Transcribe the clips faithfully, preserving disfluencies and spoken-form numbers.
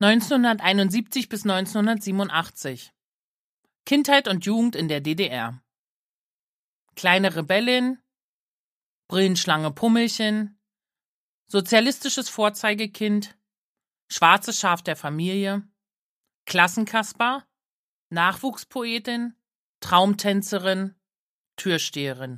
neunzehnhunderteinundsiebzig bis neunzehnhundertsiebenundachtzig. Kindheit und Jugend in der D D R. Kleine Rebellin, Brillenschlange Pummelchen, sozialistisches Vorzeigekind, schwarzes Schaf der Familie, Klassenkasper, Nachwuchspoetin, Traumtänzerin, Türsteherin.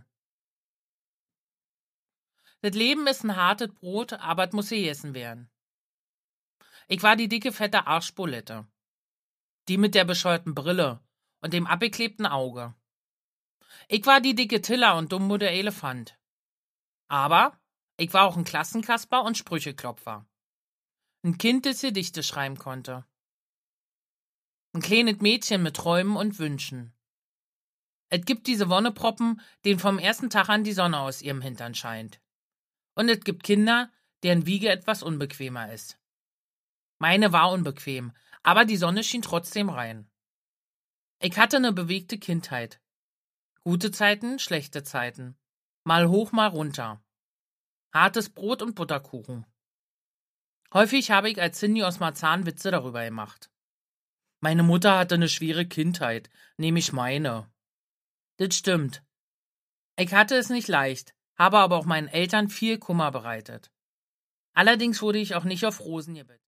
Das Leben ist ein hartes Brot, aber es muss gegessen werden. Ich war die dicke, fette Arschbulette. Die mit der bescheuerten Brille und dem abgeklebten Auge. Ich war die dicke Tilla und Dumbo der Elefant. Aber ich war auch ein Klassenkasper und Sprücheklopfer. Ein Kind, das Gedichte schreiben konnte. Ein kleines Mädchen mit Träumen und Wünschen. Es gibt diese Wonneproppen, denen vom ersten Tag an die Sonne aus ihrem Hintern scheint. Und es gibt Kinder, deren Wiege etwas unbequemer ist. Meine war unbequem, aber die Sonne schien trotzdem rein. Ich hatte eine bewegte Kindheit. Gute Zeiten, schlechte Zeiten. Mal hoch, mal runter. Hartes Brot und Butterkuchen. Häufig habe ich als Cindy aus Marzahn Witze darüber gemacht. Meine Mutter hatte eine schwere Kindheit, nämlich meine. Das stimmt. Ich hatte es nicht leicht, habe aber auch meinen Eltern viel Kummer bereitet. Allerdings wurde ich auch nicht auf Rosen gebettet.